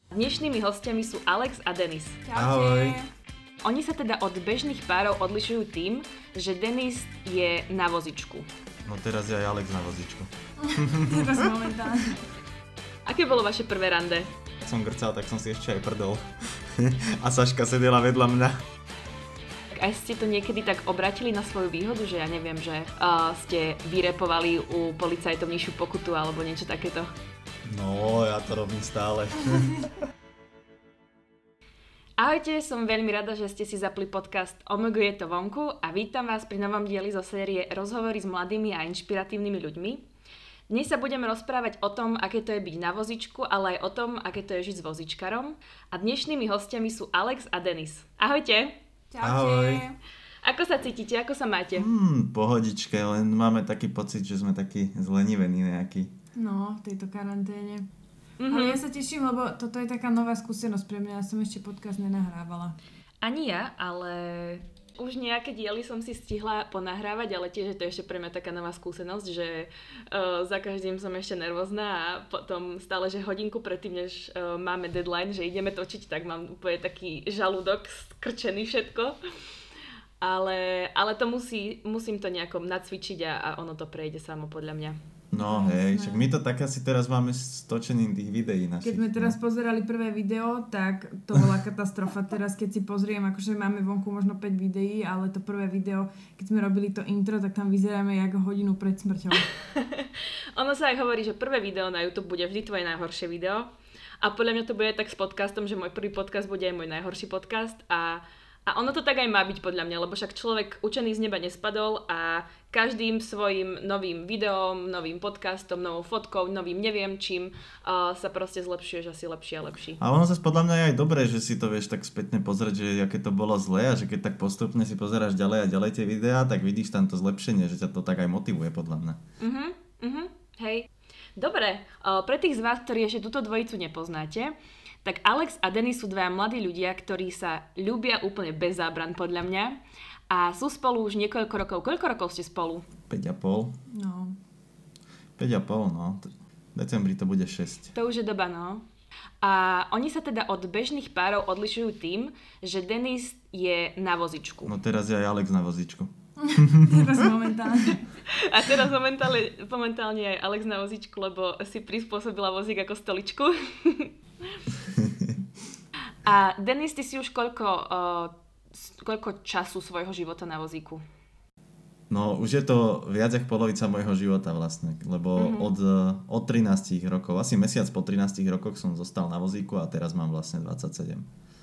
Dnešnými hostiami sú Alex a Denis. Ahoj. Oni sa teda od bežných párov odlišujú tým, že Denis je na vozičku. No teraz je aj Alex na vozičku. Teraz momentálne. Aké bolo vaše prvé rande? Som grcal, tak som si ešte aj prdol. A Saška sedela vedľa mňa. Aj ste to niekedy tak obratili na svoju výhodu, že ja neviem, že ste vyrepovali u policajtov nižšiu pokutu alebo niečo takéto? No, ja to robím stále. Ahojte, som veľmi rada, že ste si zapli podcast OMG je to vonku a vítam vás pri novom dieli zo série Rozhovory s mladými a inšpiratívnymi ľuďmi. Dnes sa budeme rozprávať o tom, aké to je byť na vozičku, ale aj o tom, aké to je žiť s vozičkarom. A dnešnými hostiami sú Alex a Denis. Ahojte! Čaute. Ahoj. Ako sa cítite? Ako sa máte? Pohodičke, len máme taký pocit, že sme takí zlenivení nejakí. No, v tejto karanténe. Ale ja sa teším, lebo toto je taká nová skúsenosť pre mňa. Ja som ešte podcast nenahrávala. Ani ja, ale už nejaké diely som si stihla ponahrávať, ale tiež je to ešte pre mňa taká nová skúsenosť, že za každým som ešte nervózna a potom stále, že hodinku predtým, než máme deadline, že ideme točiť, tak mám úplne taký žalúdok skrčený všetko. Ale to musím to nejako nacvičiť a ono to prejde samo podľa mňa. No hej, však my to tak asi teraz máme stočený tých videí našich. Keď sme teraz pozerali prvé video, tak to bola katastrofa. Teraz keď si pozriem, akože máme vonku možno 5 videí, ale to prvé video, keď sme robili to intro, tak tam vyzeráme ako hodinu pred smrťou. Ono sa aj hovorí, že prvé video na YouTube bude vždy tvoje najhoršie video. A podľa mňa to bude tak s podcastom, že môj prvý podcast bude aj môj najhorší podcast a ono to tak aj má byť podľa mňa, lebo však človek učený z neba nespadol a každým svojim novým videom, novým podcastom, novou fotkou, novým neviem čím sa proste zlepšuješ asi lepšie a lepší. A ono zase podľa mňa je aj dobré, že si to vieš tak spätne pozrieť, že aké to bolo zlé a že keď tak postupne si pozeráš ďalej a ďalej tie videá, tak vidíš tam to zlepšenie, že ťa to tak aj motivuje podľa mňa. Hej. Dobre, pre tých z vás, ktorí ešte túto dvojicu nepoznáte, tak Alex a Denis sú dvaja mladí ľudia, ktorí sa ľúbia úplne bez zábran podľa mňa a sú spolu už niekoľko rokov. Koľko rokov ste spolu? 5,5. No. 5,5, no. V decembri to bude 6. To už je doba, no. A oni sa teda od bežných párov odlišujú tým, že Denis je na vozičku. No teraz je aj Alex na vozičku. Teraz momentálne. A teraz momentálne aj Alex na vozičku, lebo si prispôsobila vozík ako stoličku. A Denis, ty si už koľko času svojho života na vozíku? No už je to viac ako polovica môjho života vlastne, lebo od 13 rokov, asi mesiac po 13 rokoch som zostal na vozíku a teraz mám vlastne 27.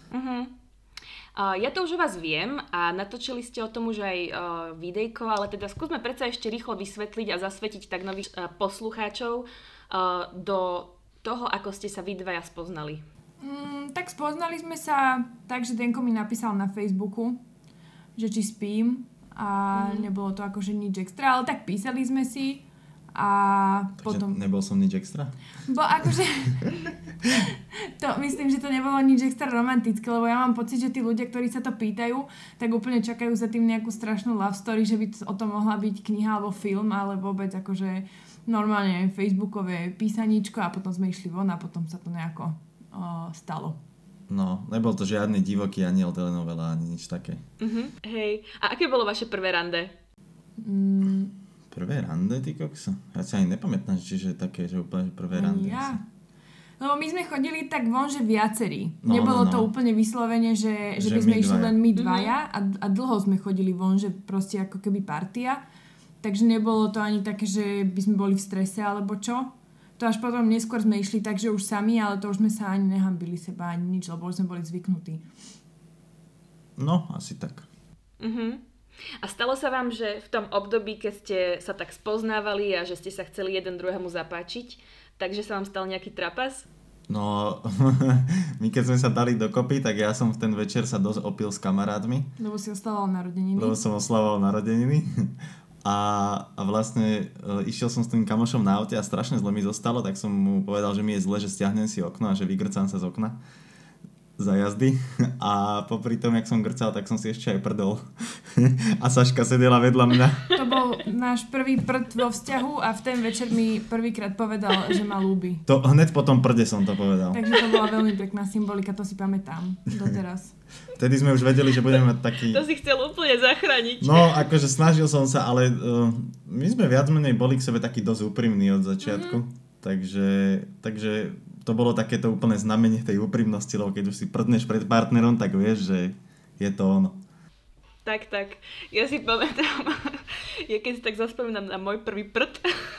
Ja to už u vás viem a natočili ste o tom už aj videjko, ale teda skúsme predsa ešte rýchlo vysvetliť a zasvetiť tak nových poslucháčov do toho, ako ste sa vy dvaja spoznali. Tak spoznali sme sa tak, že Denko mi napísal na Facebooku, že či spím a nebolo to akože nič extra, ale tak písali sme si a Takže potom... nebol som nič extra? Bo akože... to myslím, že to nebolo nič extra romantické, lebo ja mám pocit, že tí ľudia, ktorí sa to pýtajú, tak úplne čakajú za tým nejakú strašnú love story, že by o tom mohla byť kniha alebo film, ale vôbec akože normálne facebookové písaníčko a potom sme išli von a potom sa to nejako stalo. No, nebol to žiadny divoký aniel telenovela ani nič také. Hej, a aké bolo vaše prvé rande? Prvé rande, ty kokso? Ja si ani nepamätám, čiže také, že úplne prvé rande. Ja. Lebo my sme chodili tak von, že viacerí. No, Nebolo no. to úplne vyslovene, že by sme išli len my dvaja a dlho sme chodili von, že proste ako keby partia. Takže nebolo to ani také, že by sme boli v strese alebo čo. To až potom neskôr sme išli tak, že už sami, ale to už sme sa ani nehambili seba, ani nič, lebo už sme boli zvyknutí. No, asi tak. A stalo sa vám, že v tom období, keď ste sa tak spoznávali a že ste sa chceli jeden druhému zapáčiť, takže sa vám stal nejaký trapas? No, my keď sme sa dali dokopy, tak ja som v ten večer sa dosť opil s kamarátmi. Lebo si oslavoval narodeniny. Lebo som oslavoval narodeniny. A vlastne išiel som s tým kamošom na aute a strašne zle mi zostalo, tak som mu povedal, že mi je zle, že stiahnem si okno a že vygrcám sa z okna. za jazdy a popri tom, jak som grcal, tak som si ešte aj prdol. A Saška sedela vedľa mňa. To bol náš prvý prd vo vzťahu a v ten večer mi prvýkrát povedal, že ma ľúbi. To hneď po tom prde som to povedal. Takže to bola veľmi pekná symbolika, to si pamätám doteraz. Vtedy sme už vedeli, že budeme mať taký... To si chcel úplne zachrániť. No, akože snažil som sa, ale my sme viac menej boli k sebe taký dosť úprimní od začiatku. Takže to bolo takéto úplné znamenie tej úprimnosti, lebo keď už si prdneš pred partnerom, tak vieš, že je to ono. Tak. Ja si pamätám, ja keď si tak zaspomínam na môj prvý prd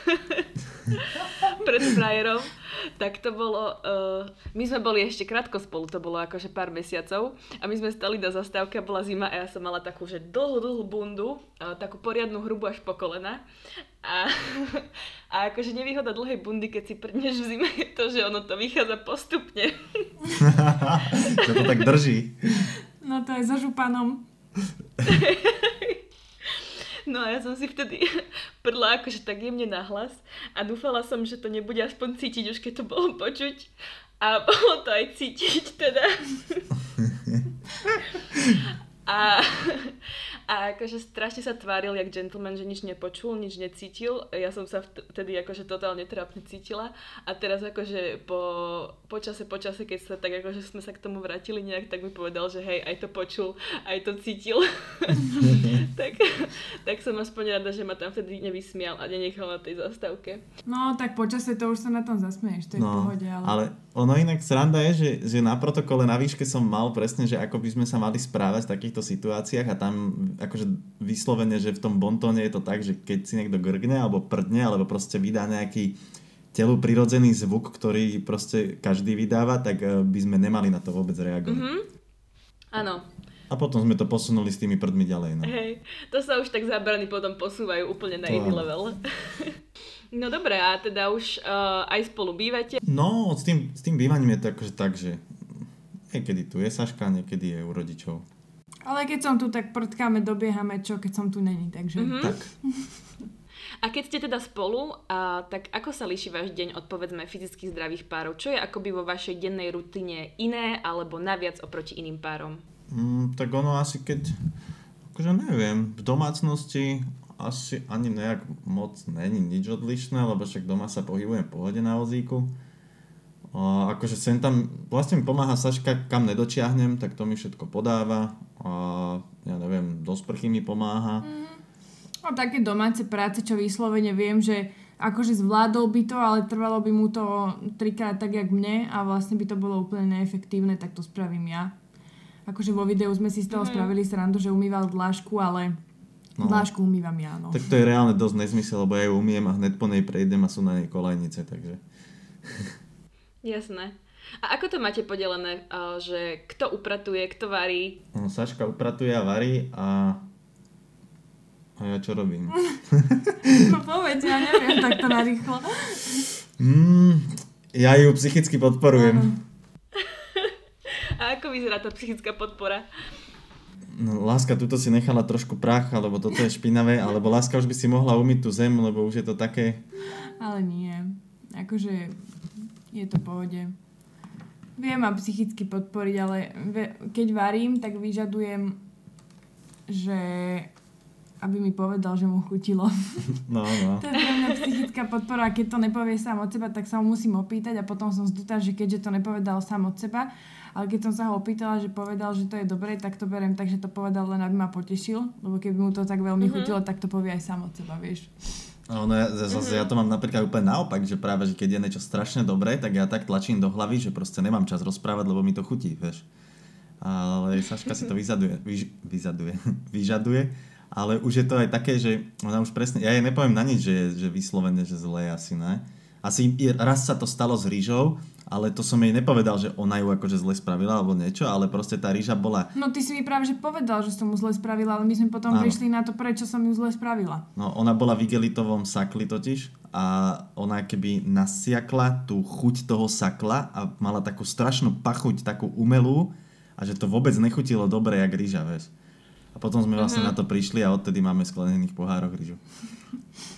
pred frajerom, tak to bolo, my sme boli ešte krátko spolu, to bolo akože pár mesiacov a my sme stali na zastávke, bola zima a ja som mala takú, že dlhú bundu, takú poriadnu hrubu až po kolena a akože nevýhoda dlhej bundy, keď si prdneš v zime, je to, že ono to vychádza postupne. Že to tak drží. No to aj so županom. No a ja som si vtedy prdla akože tak jemne nahlas a dúfala som, že to nebude aspoň cítiť, už keď to bolo počuť. A bolo to aj cítiť teda. A akože strašne sa tváril jak gentleman, že nič nepočul, nič necítil. Ja som sa vtedy akože totálne trápne cítila. A teraz akože po čase, keď sa tak akože sme sa k tomu vrátili nejak, tak mi povedal, že hej, aj to počul, aj to cítil. tak som aspoň rada, že ma tam vtedy nevysmial a nenechal na tej zastávke. No tak po čase to už sa na tom zasmieš, to je v pohode. Ale ono inak sranda je, že na protokole na výške som mal presne, že ako by sme sa mali správať v takýchto situáciách a tam akože vyslovene, že v tom bontóne je to tak, že keď si niekto grgne alebo prdne, alebo proste vydá nejaký telu prirodzený zvuk, ktorý proste každý vydáva, tak by sme nemali na to vôbec reagovať. Áno. A potom sme to posunuli s tými prdmi ďalej. No. Hej, to sa už tak zábrany potom posúvajú úplne na iný level. No dobré, a teda už aj spolu bývate? No, s tým bývaním je to akože tak, že niekedy tu je Saška, niekedy je u rodičov. Ale keď som tu, tak prdkáme, dobiehame, čo keď som tu není, takže... Tak. A keď ste teda spolu, tak ako sa líši váš deň od povedzme fyzicky zdravých párov? Čo je akoby vo vašej dennej rutine iné alebo naviac oproti iným párom? Tak ono asi keď, akože neviem, v domácnosti asi ani nejak moc není nič odlišné, lebo však doma sa pohybujem v pohode na vozíku. A akože sem tam, vlastne mi pomáha Saška, kam nedočiahnem, tak to mi všetko podáva a ja neviem, do sprchy mi pomáha. A také domáce práce, čo vyslovene viem, že akože zvládol by to, ale trvalo by mu to 3-krát tak, jak mne a vlastne by to bolo úplne neefektívne, tak to spravím ja. Akože vo videu sme si z toho spravili srandu, že umýval dlášku, ale dlášku umývam ja, no. Tak to je reálne dosť nezmysel, lebo ja ju umiem a hned po nej prejdem a sú na nej kolajnice, takže... Jasné. A ako to máte podelené, že kto upratuje, kto varí? Saška upratuje a varí a ja čo robím? No povedz, ja neviem takto narýchlo. Ja ju psychicky podporujem. A ako vyzerá tá psychická podpora? No, láska, tuto si nechala trošku prach, alebo toto je špinavé, alebo láska, už by si mohla umyť tú zem, lebo už je to také... Ale nie. Akože je to v pohode. Viem ma psychicky podporiť, ale keď varím, tak vyžadujem, že aby mi povedal, že mu chutilo. No. To je pre mňa psychická podpora a keď to nepovie sám od seba, tak sa ho musím opýtať a potom som zdutá, že keďže to nepovedal sám od seba, ale keď som sa ho opýtala, že povedal, že to je dobré, tak to beriem tak, že to povedal len, aby ma potešil, lebo keby mu to tak veľmi chutilo, tak to povie aj sám od seba, vieš. No, ja to mám napríklad úplne naopak, že práve, že keď je niečo strašne dobré, tak ja tak tlačím do hlavy, že proste nemám čas rozprávať, lebo mi to chutí, vieš. Ale Saška si to vyžaduje, ale už je to aj také, že ona už presne, ja jej nepoviem na nič, že vyslovene, že zlé asi ne. Asi raz sa to stalo s rýžou, ale to som jej nepovedal, že ona ju akože zle spravila alebo niečo, ale proste tá rýža bola... No ty si mi práve že povedal, že som mu zle spravila, ale my sme potom prišli na to, prečo som ju zle spravila. No ona bola v igelitovom sakli totiž a ona keby nasiakla tú chuť toho sakla a mala takú strašnú pachuť, takú umelú a že to vôbec nechutilo dobre jak rýža, vieš. A potom sme vlastne na to prišli a odtedy máme v sklenených pohároch rýžu.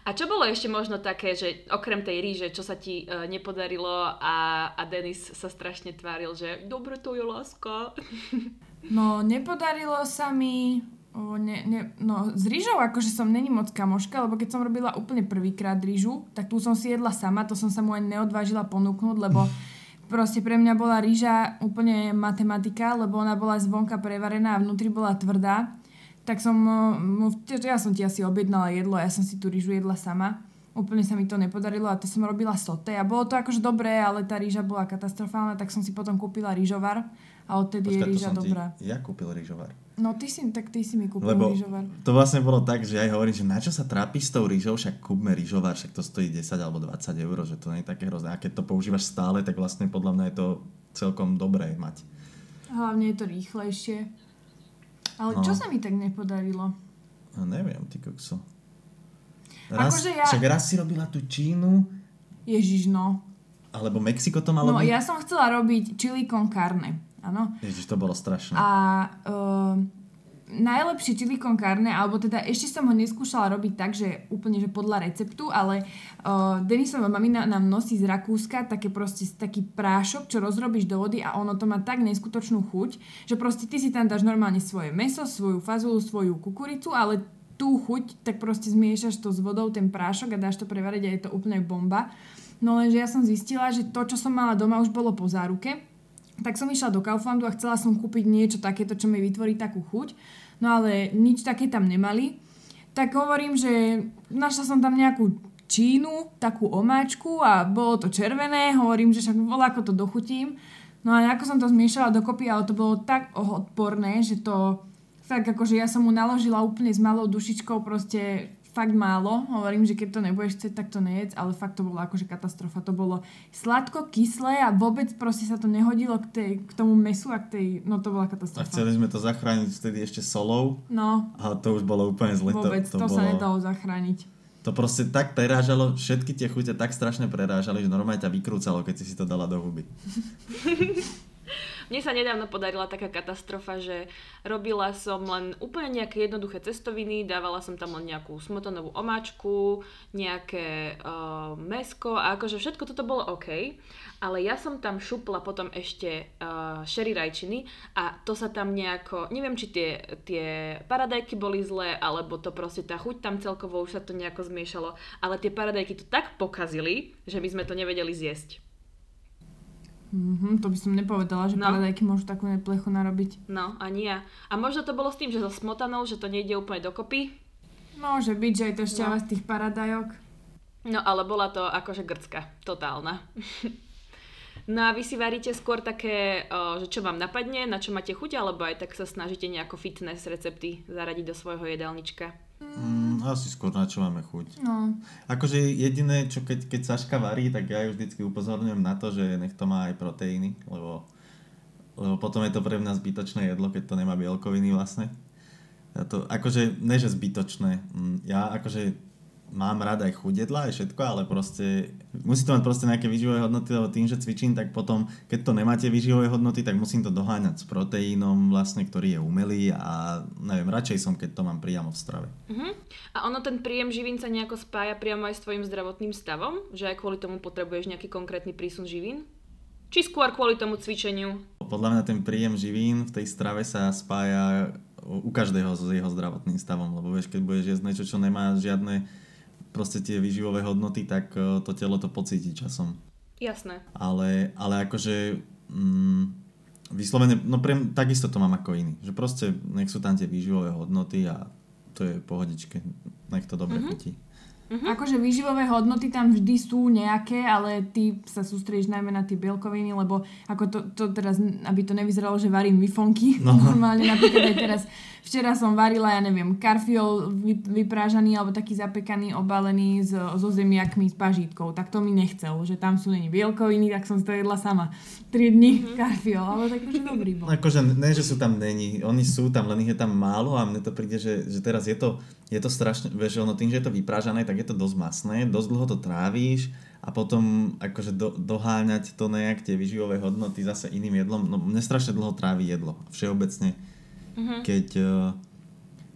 A čo bolo ešte možno také, že okrem tej ríže, čo sa ti nepodarilo a Denis sa strašne tváril, že dobre, to je láska. No, nepodarilo sa mi... No, s rýžou akože som není moc kamoška, lebo keď som robila úplne prvýkrát rýžu, tak tu som si jedla sama, to som sa mu ani neodvážila ponúknuť, lebo proste pre mňa bola rýža úplne matematika, lebo ona bola zvonka prevarená a vnútri bola tvrdá. Tak ja som ti asi objednala jedlo, ja som si tú rýžu jedla sama. Úplne sa mi to nepodarilo a to som robila soté a bolo to akože dobré, ale tá rýža bola katastrofálna, tak som si potom kúpila rýžovar a odtedy je rýža dobrá. Ja kúpil rýžovar. No ty si mi kúpil rýžovar. To vlastne bolo tak, že ja aj hovorím, že na čo sa trápiš s tou rýžou, však kúpme rýžovar, však to stojí 10 alebo 20 eur, že to nie je také hrozné. A keď to používaš stále, tak vlastne podľa mňa je to celkom dobré mať. Hlavne je to rýchlejšie. Ale čo sa mi tak nepodarilo? No neviem, ty kokso. Však raz si robila tú Čínu. Ježiš, no. Alebo Mexiko to malo byť? No ja som chcela robiť chili con carne. Áno. Ježiš, to bolo strašné. A najlepšie chili con carne, alebo teda ešte som ho neskúšala robiť tak, že úplne že podľa receptu, ale Denisova mamina nám nosí z Rakúska taký prášok, čo rozrobíš do vody a ono to má tak neskutočnú chuť, že proste ty si tam dáš normálne svoje mäso, svoju fazulu, svoju kukuricu, ale tú chuť, tak proste zmiešaš to s vodou, ten prášok a dáš to prevariť a je to úplne bomba. No lenže ja som zistila, že to, čo som mala doma, už bolo po záruke. Tak som išla do Kauflandu a chcela som kúpiť niečo takéto, čo mi vytvorí takú chuť. No ale nič také tam nemali. Tak hovorím, že našla som tam nejakú Čínu, takú omáčku a bolo to červené. Hovorím, že však voľako to dochutím. No a ako som to zmiešala dokopy, ale to bolo tak odporné, že to fakt akože ja som mu naložila úplne s malou dušičkou proste fakt málo. Hovorím, že keď to nebudeš chcieť, tak to nejedz, ale fakt to bolo akože katastrofa. To bolo sladko, kyslé a vôbec proste sa to nehodilo k tomu mesu a no to bola katastrofa. A chceli sme to zachrániť vtedy ešte solou. No. Ale to už bolo úplne zle. Vôbec, to sa nedalo zachrániť. To proste tak prerážalo, všetky tie chute tak strašne prerážali, že normálne ťa vykrúcalo, keď si to dala do huby. Mne sa nedávno podarila taká katastrofa, že robila som len úplne nejaké jednoduché cestoviny, dávala som tam len nejakú smotanovú omáčku, nejaké mäsko a akože všetko toto bolo OK, ale ja som tam šupla potom ešte sherry rajčiny a to sa tam nejako, neviem či tie paradajky boli zlé, alebo to proste tá chuť tam celkovo už sa to nejako zmiešalo, ale tie paradajky to tak pokazili, že my sme to nevedeli zjesť. To by som nepovedala, že paradajky môžu takú neplechu narobiť. No, ani ja. A možno to bolo s tým, že so smotanou, že to nejde úplne dokopy. Môže byť, že aj to šťava z tých paradajok. No, ale bola to akože grcka. Totálna. No a vy si varíte skôr také, že čo vám napadne, na čo máte chuť, alebo aj tak sa snažíte nejako fitness recepty zaradiť do svojho jedálnička? Asi skôr na čo máme chuť. No. Akože jediné, čo keď Saška varí, tak ja ju vždycky upozorňujem na to, že nech to má aj proteíny, lebo potom je to pre mňa zbytočné jedlo, keď to nemá bielkoviny vlastne. Ja to, akože, ne že zbytočné, ja akože mám rád aj chuť jedla, aj všetko, ale proste musí to mať proste nejaké výživové hodnoty, lebo tým, že cvičím, tak potom, keď to nemáte výživové hodnoty, tak musím to doháňať s proteínom vlastne, ktorý je umelý a neviem, radšej som, keď to mám priamo v strave. A ono ten príjem živín sa nejako spája priamo aj s tvojim zdravotným stavom? Že aj kvôli tomu potrebuješ nejaký konkrétny prísun živín? Či skôr kvôli tomu cvičeniu? Podľa mňa ten príjem živín v tej strave sa spája u každého s jeho zdravotným stavom, lebo vieš, keď budeš jesť niečo, čo nemá žiadne proste tie výživové hodnoty, tak to telo to pocíti časom. Jasné. Ale akože vyslovene, no takisto to mám ako iný. Že proste nech sú tam tie výživové hodnoty a to je pohodičke. Nech to dobre chutí. Akože výživové hodnoty tam vždy sú nejaké, ale ty sa sústredíš najmä na tie bielkoviny, lebo ako to teraz, aby to nevyzeralo, že varím vifonky. No. Normálne napríklad aj teraz, včera som varila, ja neviem, karfiol vyprážaný alebo taký zapekaný, obalený so zemiakmi s pažítkou. Tak to mi nechcel, že tam sú není bielkoviny, tak som si to jedla sama. 3 dni karfiol, ale takže dobrý bol. Akože ne, že sú tam není, oni sú tam, len ich je tam málo a mne to príde, že teraz je to strašne, vieš, ono tým, že je to vyprážané, tak je to dosť masné, dosť dlho to trávíš a potom akože doháňať to nejak tie výživové hodnoty zase iným jedlom, no mne strašne dlho tráví jedlo, všeobecne, keď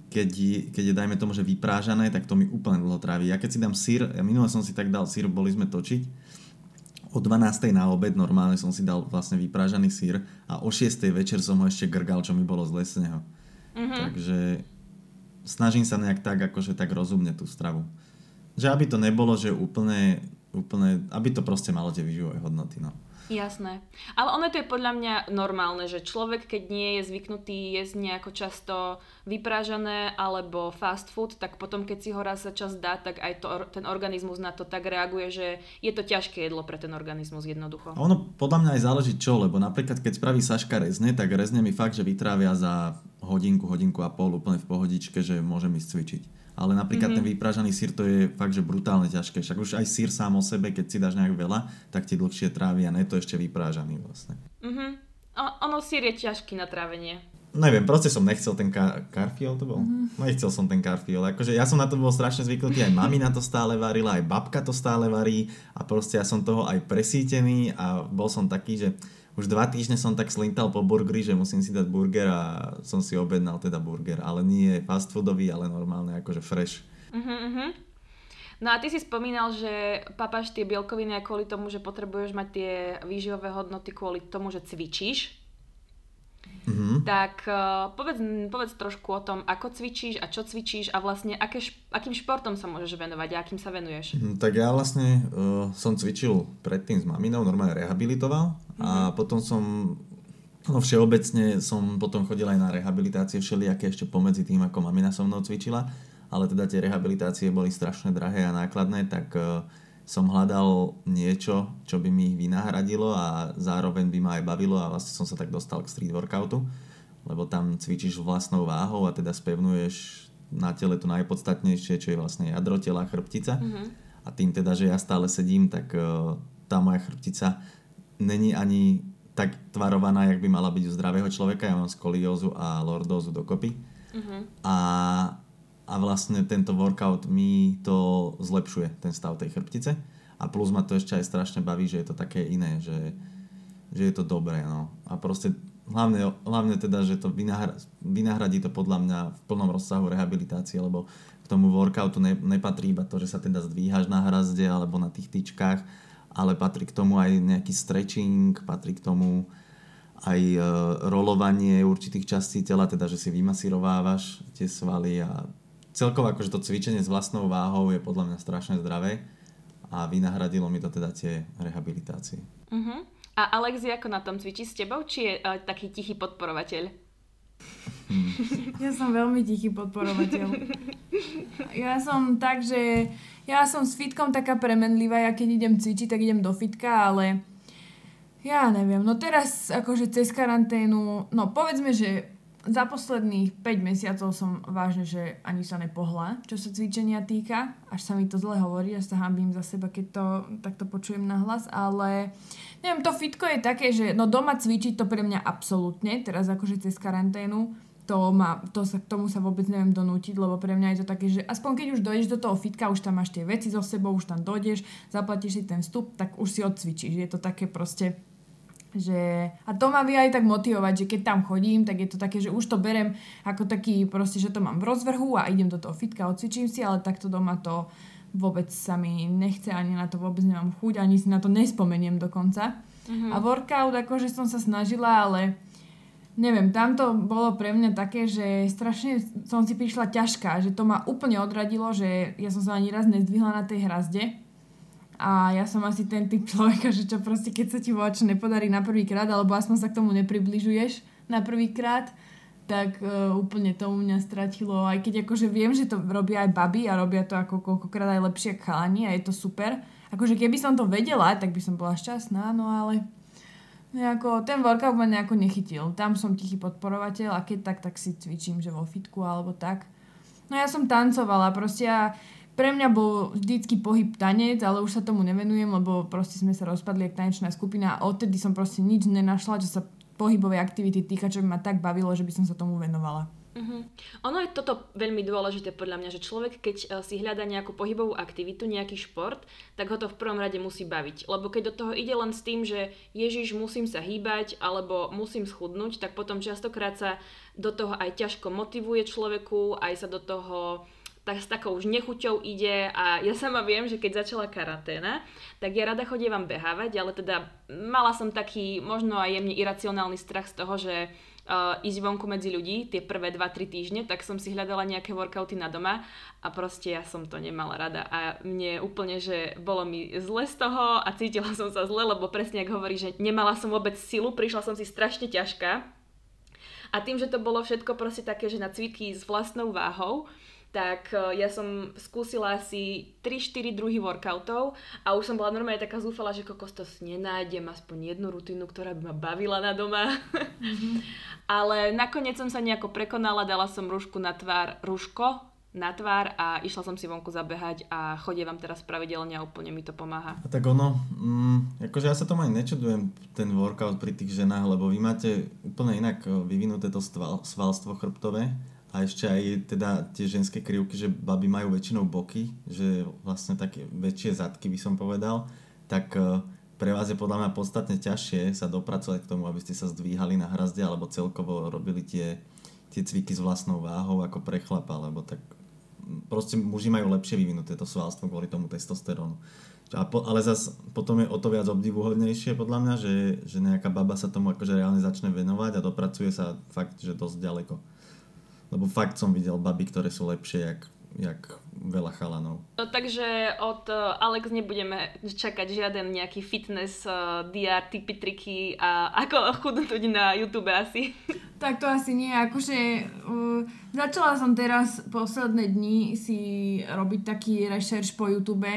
keď je dajme tomu, že vyprážané, tak to mi úplne dlho trávi. Ja keď si dám syr, minule som si tak dal syr, boli sme točiť, o 12:00 na obed normálne som si dal vlastne vyprážaný syr a o 6:00 večer som ho ešte grgal, čo mi bolo zle z neho. Takže snažím sa nejak tak, akože tak rozumne tú stravu. Že aby to nebolo, že úplne, aby to proste malo tie výživové hodnoty, no. Jasné. Ale ono to je podľa mňa normálne, že človek, keď nie je zvyknutý jesť nejako často vyprážané alebo fast food, tak potom, keď si ho raz za čas dá, tak aj ten organizmus na to tak reaguje, že je to ťažké jedlo pre ten organizmus jednoducho. A ono podľa mňa aj záleží čo, lebo napríklad keď spraví Saška rezne, tak rezne mi fakt, že vytrávia za hodinku a pol úplne v pohodičke, že môžem ísť cvičiť. Ale napríklad ten vyprážaný syr, to je fakt, že brutálne ťažké. Však už aj syr sám o sebe, keď si dáš nejak veľa, tak ti dlhšie trávi a ne to ešte vyprážaný vlastne. Ono syr je ťažký na trávenie. Neviem, proste som nechcel ten karfiol to bol? Nechcel som ten karfiol. Akože ja som na to bol strašne zvyknutý, aj mami na to stále varila, aj babka to stále varí a proste ja som toho aj presítený a bol som taký, že už 2 týždne som tak slintal po burgeri, že musím si dať burger a som si objednal teda burger, ale nie fast foodový, ale normálne akože fresh. No a ty si spomínal, že papáš tie bielkoviny aj kvôli tomu, že potrebuješ mať tie výživové hodnoty kvôli tomu, že cvičíš. Tak povedz trošku o tom, ako cvičíš a čo cvičíš a vlastne akým športom sa môžeš venovať a akým sa venuješ. Tak ja vlastne som cvičil predtým s maminou, normálne rehabilitoval a potom všeobecne som potom chodil aj na rehabilitácie všelijaké ešte pomedzi tým, ako mamina so mnou cvičila, ale teda tie rehabilitácie boli strašne drahé a nákladné, tak som hľadal niečo, čo by mi ich vynahradilo a zároveň by ma aj bavilo a vlastne som sa tak dostal k street workoutu, lebo tam cvičíš vlastnou váhou a teda spevnuješ na tele to najpodstatnejšie, čo je vlastne jadro tela, chrbtica. A tým teda, že ja stále sedím, tak tá moja chrbtica není ani tak tvarovaná, jak by mala byť u zdravého človeka. Ja mám skoliózu a lordózu dokopy. A vlastne tento workout mi to zlepšuje, ten stav tej chrbtice. A plus ma to ešte aj strašne baví, že je to také iné, že je to dobré, no. A proste hlavne teda, že to vynahradí to podľa mňa v plnom rozsahu rehabilitácie, lebo k tomu workoutu nepatrí iba to, že sa teda zdvíhaš na hrazde alebo na tých tyčkách, ale patrí k tomu aj nejaký stretching, patrí k tomu aj rolovanie určitých častí tela, teda, že si vymasírovávaš tie svaly a celkovo akože to cvičenie s vlastnou váhou je podľa mňa strašne zdravé a vynahradilo mi to teda tie rehabilitácie. A Alex je ako na tom, cvičí s tebou, či je taký tichý podporovateľ? Ja som veľmi tichý podporovateľ. Ja som tak, že ja som s fitkom taká premenlivá, ja keď idem cvičiť, tak idem do fitka, ale ja neviem, no teraz akože cez karanténu, no povedzme, že za posledných 5 mesiacov som vážne, že ani sa nepohla, čo sa cvičenia týka. Až sa mi to zle hovorí, až sa hanbím za seba, keď to takto počujem nahlas, ale neviem, to fitko je také, že no doma cvičiť to pre mňa absolútne, teraz akože cez karanténu, k tomu sa vôbec neviem donútiť, lebo pre mňa je to také, že aspoň keď už dojdeš do toho fitka, už tam máš tie veci so sebou, už tam dojdeš, zaplatíš si ten vstup, tak už si odcvičíš. Je to také proste že a to ma vie aj tak motivovať, že keď tam chodím, tak je to také, že už to berem ako taký proste, že to mám v rozvrhu a idem do toho fitka, odcvičím si, ale takto doma to vôbec sa mi nechce, ani na to vôbec nemám chuť, ani si na to nespomeniem dokonca. A workout, akože som sa snažila, ale neviem, tamto bolo pre mňa také, že strašne som si prišla ťažká, že to ma úplne odradilo, že ja som sa ani raz nezdvihla na tej hrazde. A ja som asi ten typ človeka, že čo proste, keď sa ti voľačo nepodarí na prvýkrát, alebo aspoň sa k tomu nepribližuješ na prvýkrát, tak úplne to u mňa stratilo. Aj keď akože viem, že to robia aj baby a robia to ako koľkokrát aj lepšie ako chalani a je to super. Akože keby som to vedela, tak by som bola šťastná, no ale nejako, ten workout ma nejako nechytil. Tam som tichý podporovateľ a keď tak si cvičím, že vo fitku alebo tak. No ja som tancovala, proste pre mňa bol vždycky pohyb tanec, ale už sa tomu nevenujem, lebo proste sme sa rozpadli jak tanečná skupina a odtedy som proste nič nenašla, čo sa pohybovej aktivity týka, čo by ma tak bavilo, že by som sa tomu venovala. Ono je toto veľmi dôležité podľa mňa, že človek, keď si hľadá nejakú pohybovú aktivitu, nejaký šport, tak ho to v prvom rade musí baviť. Lebo keď do toho ide len s tým, že Ježiš, musím sa hýbať alebo musím schudnúť, tak potom častokrát sa do toho aj ťažko motivuje človeku, aj sa do toho tak s takou už nechuťou ide a ja sama viem, že keď začala karanténa, tak ja rada chodievam behávať, ale teda mala som taký možno aj jemne iracionálny strach z toho, že ísť vonku medzi ľudí tie prvé 2-3 týždne, tak som si hľadala nejaké workouty na doma a proste ja som to nemala rada a mne úplne, že bolo mi zle z toho a cítila som sa zle, lebo presne ako hovorí, že nemala som vôbec silu, prišla som si strašne ťažká a tým, že to bolo všetko proste také, že na cviky s vlastnou váhou, tak ja som skúsila asi 3-4 druhy workoutov a už som bola normálne taká zúfala, že kokos to nenájdem aspoň jednu rutinu, ktorá by ma bavila na doma. Ale nakoniec som sa nejako prekonala, dala som rúško na tvár a išla som si vonku zabehať a chodievam teraz pravidelne a úplne mi to pomáha. A tak ono, akože ja sa tomu aj nečudujem ten workout pri tých ženách, lebo vy máte úplne inak vyvinuté to svalstvo chrbtové. A ešte aj teda tie ženské krivky, že baby majú väčšinou boky, že vlastne také väčšie zadky by som povedal, tak pre vás je podľa mňa podstatne ťažšie sa dopracovať k tomu, aby ste sa zdvíhali na hrazde alebo celkovo robili tie cviky s vlastnou váhou ako pre chlapa, lebo tak proste muži majú lepšie vyvinuté to svalstvo kvôli tomu testosterónu. Ale zase potom je o to viac obdivuhodnejšie podľa mňa, že nejaká baba sa tomu akože reálne začne venovať a dopracuje sa fakt, že dosť ďaleko. Lebo fakt som videl baby, ktoré sú lepšie jak veľa chalanov. Takže od Alex nebudeme čakať žiaden nejaký fitness, DR, tipy, triky a ako chudnúť na YouTube asi. Tak to asi nie. Akože začala som teraz posledné dni si robiť taký rešerš po YouTube,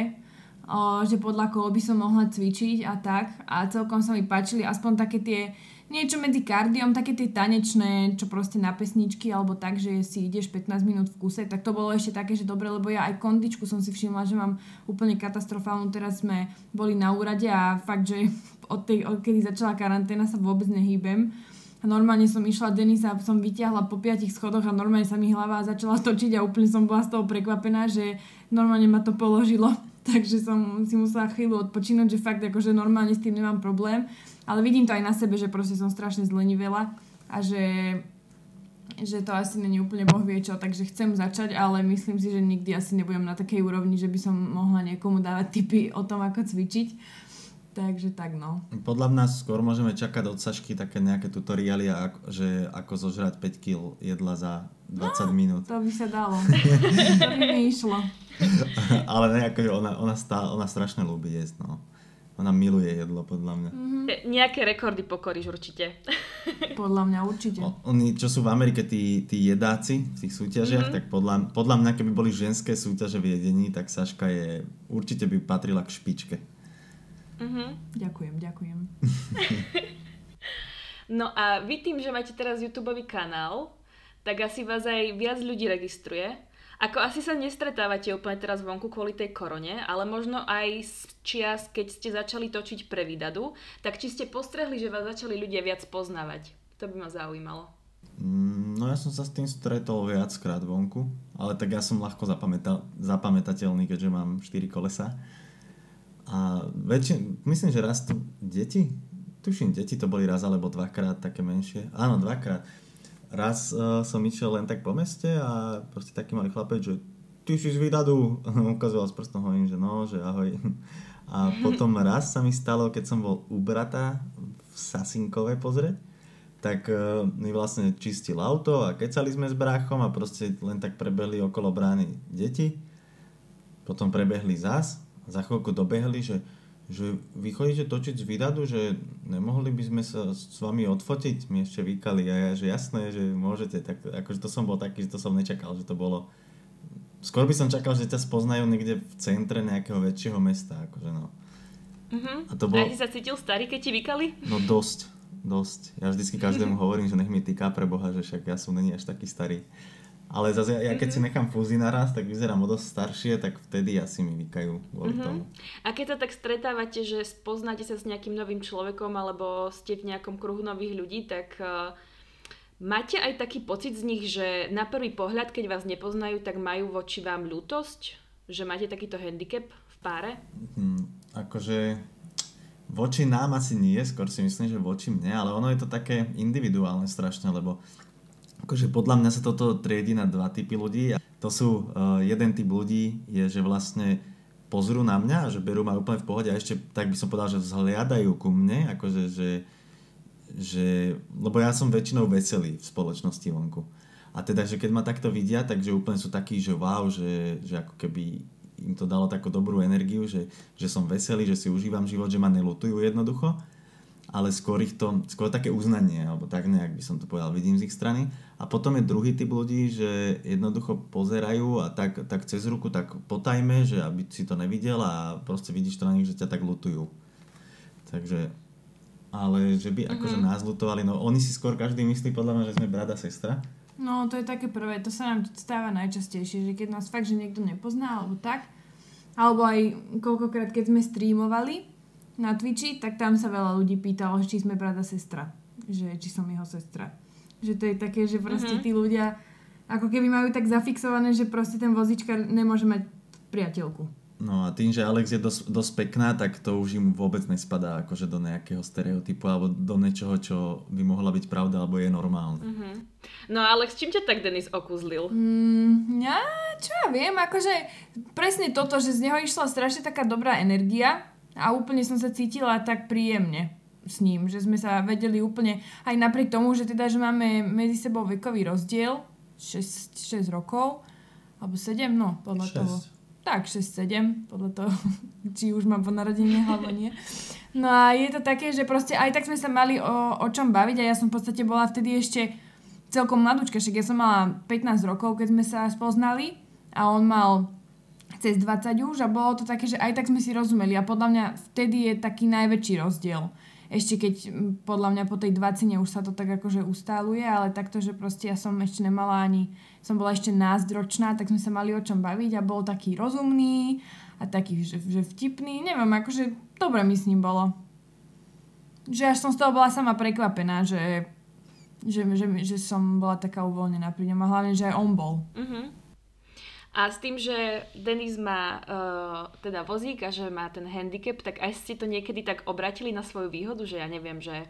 že podľa koho by som mohla cvičiť a tak. A celkom sa mi páčili aspoň také tie niečo medzi kardiom, také tie tanečné, čo proste na pesničky, alebo tak, že si ideš 15 minút v kuse, tak to bolo ešte také, že dobre, lebo ja aj kondičku som si všimla, že mám úplne katastrofálnu. Teraz sme boli na úrade a fakt, že odkedy začala karanténa sa vôbec nehýbem. A normálne som išla, Denisa som vyťahla po 5 schodoch a normálne sa mi hlava začala točiť a úplne som bola z toho prekvapená, že normálne ma to položilo. Takže som si musela chvíľu odpočinúť, že fakt akože normálne s tým nemám problém. Ale vidím to aj na sebe, že proste som strašne zlenivela a že to asi není úplne boh vie čo, takže chcem začať, ale myslím si, že nikdy asi nebudem na takej úrovni, že by som mohla niekomu dávať tipy o tom, ako cvičiť. Takže tak no. Podľa mňa skôr môžeme čakať od Sašky také nejaké tutoriály, že ako zožrať 5 kg jedla za 20 minút. To by sa dalo. To by mi išlo. Ale ne, akože ona strašne ľúbi jesť, no. Ona miluje jedlo, podľa mňa. Nejaké rekordy pokoríš určite. Podľa mňa určite. Oni, čo sú v Amerike tí jedáci v tých súťažiach, tak podľa mňa, keby boli ženské súťaže v jedení, tak Saška určite by patrila k špičke. Ďakujem. No a vy tým, že máte teraz YouTubeový kanál, tak asi vás aj viac ľudí registruje. Ako asi sa nestretávate úplne teraz vonku kvôli tej korone, ale možno aj z čias, keď ste začali točiť pre Vydadu, tak či ste postrehli, že vás začali ľudia viac poznávať? To by ma zaujímalo. No ja som sa s tým stretol viackrát vonku, ale tak ja som ľahko zapamätateľný, keďže mám 4 kolesa. A myslím, že raz tu deti, tuším, deti to boli raz alebo 2-krát také menšie. Áno, 2-krát. Raz som išiel len tak po meste a proste taký malý chlapec, že ty si z Vydadu. Ukazoval s prstom, hovorím, že no, že ahoj. A potom raz sa mi stalo, keď som bol u brata v Sasinkove pozrieť, tak mi vlastne čistil auto a kecali sme s bráchom a proste len tak prebehli okolo brány deti. Potom prebehli zas, za chvíľku dobehli, že vy chodíte točiť z Vydadu, že nemohli by sme sa s vami odfotiť? Mi ešte vykali a ja, že jasné, že môžete. Tak akože to som bol taký, že to som nečakal, že to bolo... Skôr by som čakal, že ťa spoznajú niekde v centre nejakého väčšieho mesta, akože no. A to bolo... A ty sa cítil starý, keď ti vykali? No dosť. Ja vždycky každému hovorím, že nech mi týka pre Boha, že však ja som není až taký starý. Ale zase ja keď si nechám fúzy naraz, tak vyzerám o dosť staršie, tak vtedy asi mi vykajú kvôli tomu. A keď sa tak stretávate, že spoznáte sa s nejakým novým človekom alebo ste v nejakom kruhu nových ľudí, tak Máte aj taký pocit z nich, že na prvý pohľad, keď vás nepoznajú, tak majú voči vám ľútosť? Že máte takýto handicap v páre? Akože voči nám asi nie, skôr si myslím, že voči mne, ale ono je to také individuálne strašne, lebo akože podľa mňa sa toto triedi na dva typy ľudí. To sú, jeden typ ľudí je, že vlastne pozrú na mňa a že berú ma úplne v pohode a ešte tak by som povedal, že vzhliadajú ku mne, akože, že lebo ja som väčšinou veselý v spoločnosti vonku. A teda, že keď ma takto vidia, takže úplne sú takí, že wow, že ako keby im to dalo takú dobrú energiu, že som veselý, že si užívam život, že ma nelutujú jednoducho, ale skôr také uznanie, alebo tak nejak by som to povedal, vidím z ich strany. A potom je druhý typ ľudí, že jednoducho pozerajú a tak cez ruku tak potajme, že aby si to nevidel a proste vidíš to na nich, že ťa tak lutujú. Takže, ale že by akože nás lutovali, no oni si skôr každý myslí podľa mňa, že sme brat a sestra. No, to je také prvé, to sa nám stáva najčastejšie, že keď nás fakt, že niekto nepozná, alebo tak, alebo aj koľkokrát, keď sme streamovali na Twitchi, tak tam sa veľa ľudí pýtalo, či sme brat a sestra, že či som jeho sestra. Že to je také, že proste tí ľudia ako keby majú tak zafixované, že proste ten vozičkár nemôže mať priateľku. No a tým, že Alex je dosť pekná, tak to už im vôbec nespadá akože do nejakého stereotypu alebo do niečoho, čo by mohla byť pravda alebo je normálne. No Alex, čím ťa tak Denis okúzlil? Čo ja viem, akože presne toto, že z neho išla strašne taká dobrá energia a úplne som sa cítila tak príjemne s ním, že sme sa vedeli úplne, aj napriek tomu, že teda, že máme medzi sebou vekový rozdiel 6 rokov alebo 7, no podľa 6. toho. Tak, 6-7, podľa toho, či už mám po narodenine, alebo nie. No a je to také, že proste aj tak sme sa mali o čom baviť a ja som v podstate bola vtedy ešte celkom mladúčka, však ja som mala 15 rokov, keď sme sa spoznali a on mal cez 20 už a bolo to také, že aj tak sme si rozumeli a podľa mňa vtedy je taký najväčší rozdiel. Ešte keď podľa mňa po tej 20 už sa to tak akože ustáluje, ale takto, že proste ja som ešte nemala ani, som bola ešte názdročná, tak sme sa mali o čom baviť a bol taký rozumný a taký, že vtipný, neviem, akože dobre mi s ním bolo. Že až som z toho bola sama prekvapená, že som bola taká uvoľnená pri ňom a hlavne, že aj on bol. A s tým, že Denis má teda vozík a že má ten handicap, tak aj ste to niekedy tak obratili na svoju výhodu, že ja neviem, že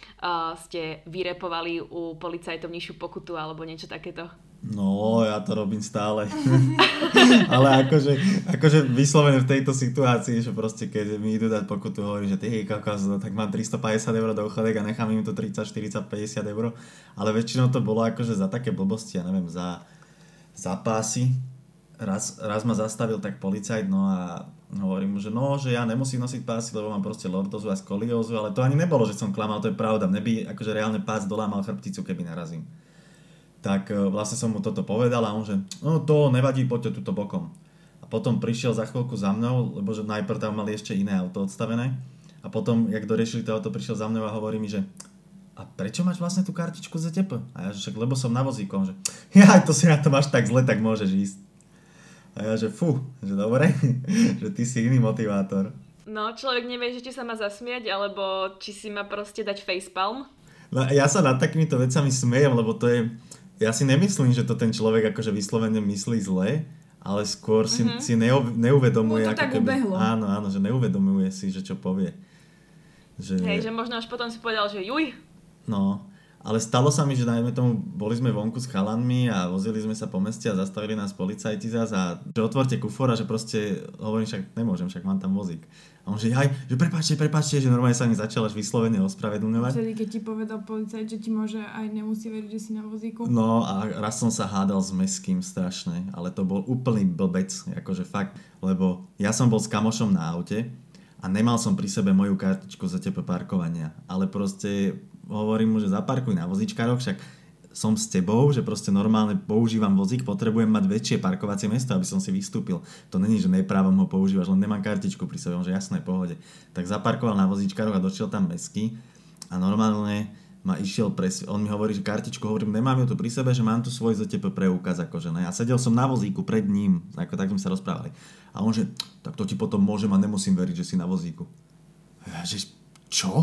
ste vyrepovali u policajtov nižšiu pokutu alebo niečo takéto? No, ja to robím stále. Ale akože vyslovene v tejto situácii, že proste keď mi idú dať pokutu, hovorím, že ty kokos, tak mám 350 € do chodek a nechám im to 30, 40, 50 €. Ale väčšinou to bolo akože za také blbosti, ja neviem, za pásy. Raz ma zastavil tak policajt, no a hovorím mu, že že ja nemusím nosiť pásy, lebo mám proste lordózu a skoliózu, ale to ani nebolo, že som klamal, to je pravda. Mne by akože reálne pás dolámal chrbticu, keby narazím. Tak vlastne som mu toto povedal a on, že no to nevadí, poďte tuto bokom. A potom prišiel za chvíľku za mnou, lebo že najprv tam mali ešte iné auto odstavené. A potom, jak doriešili to auto, prišiel za mnou a hovorí mi, že a prečo máš vlastne tú kartičku ZTP? A ja, že však lebo som na vozíkom, že to si na to máš tak zle, tak môžeš ísť. A ja, že že dobre, že ty si iný motivátor. No, človek nevie, že či sa má zasmiať, alebo či si má proste dať facepalm. No, ja sa nad takýmito vecami smejem, lebo to je, ja si nemyslím, že to ten človek akože vyslovene myslí zle, ale skôr si neuvedomuje. Mu to tak ubehlo. Áno, že neuvedomuje si, že čo povie. Hej, že možno až potom si povedal, že juj. No, ale stalo sa mi, že dajme tomu, boli sme vonku s chalanmi a vozili sme sa po meste a zastavili nás policajti zás a že otvorte kufor a že proste hovorím, však nemôžem, však mám tam vozík. A on že prepáčte, že normálne sa mi začal až vyslovene ospravedlňovať. Vtedy, keď ti povedal policajt, že ti môže aj nemusí veriť, že si na vozíku. No a raz som sa hádal s mestským strašne, ale to bol úplný blbec, akože fakt, lebo ja som bol s kamošom na aute a nemal som pri sebe moju kartičku ZTP parkovania, ale proste hovorím mu, že zaparkuj na vozíčkaroch, však som s tebou, že proste normálne používam vozík, potrebujem mať väčšie parkovacie miesto, aby som si vystúpil. To není, že neprávom ho používaš, len nemám kartičku pri sebe, že jasné, pohode. Tak zaparkoval na vozíčkaroch a došiel tam mestský a normálne ma išiel on mi hovorí, že kartičku, hovorím, nemám ju tu pri sebe, že mám tu svoj ZTP preukaz, akože ne. A sedel som na vozíku pred ním, tak sme sa rozprávali. A on, že tak to ti potom môžem a nemusím veriť, že si na vozíku. A ja, že čo?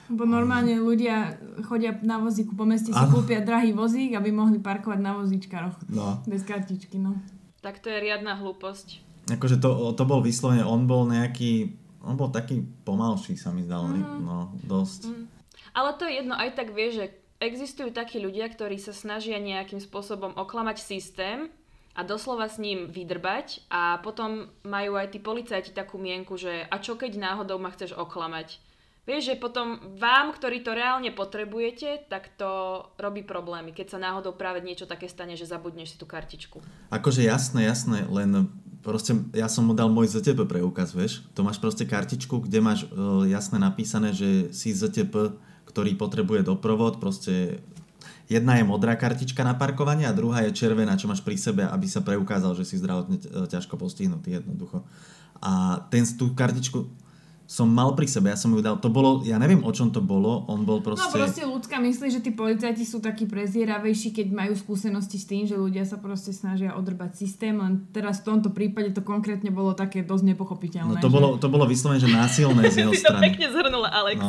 Bo normálne ľudia chodia na vozíku po meste, si kúpia drahý vozík, aby mohli parkovať na vozíčkaroch. No. Bez kartičky, no. Tak to je riadna hlúposť. Akože to bol vyslovene, on bol taký pomalší, sa mi zdal, no, dosť. Ale to je jedno, aj tak vieš, že existujú takí ľudia, ktorí sa snažia nejakým spôsobom oklamať systém a doslova s ním vydrbať a potom majú aj tí policajti takú mienku, že a čo keď náhodou ma chceš oklamať? Vieš, že potom vám, ktorí to reálne potrebujete, tak to robí problémy, keď sa náhodou práve niečo také stane, že zabudneš si tú kartičku. Akože jasné, len proste ja som mu dal môj ZTP preukaz, vieš. To máš proste kartičku, kde máš jasne napísané, že si ZTP, ktorý potrebuje doprovod, proste jedna je modrá kartička na parkovanie a druhá je červená, čo máš pri sebe, aby sa preukázal, že si zdravotne ťažko postihnutý jednoducho. A tú kartičku som mal pri sebe, ja som ju dal, to bolo, ja neviem o čom to bolo, on bol proste... No proste ľudská myslí, že tí policajti sú takí prezieravejší, keď majú skúsenosti s tým, že ľudia sa proste snažia odrbať systém, len teraz v tomto prípade to konkrétne bolo také dosť nepochopiteľné. No to bolo vyslovene, že násilné z jeho strany. Si to pekne zhrnula, Alex.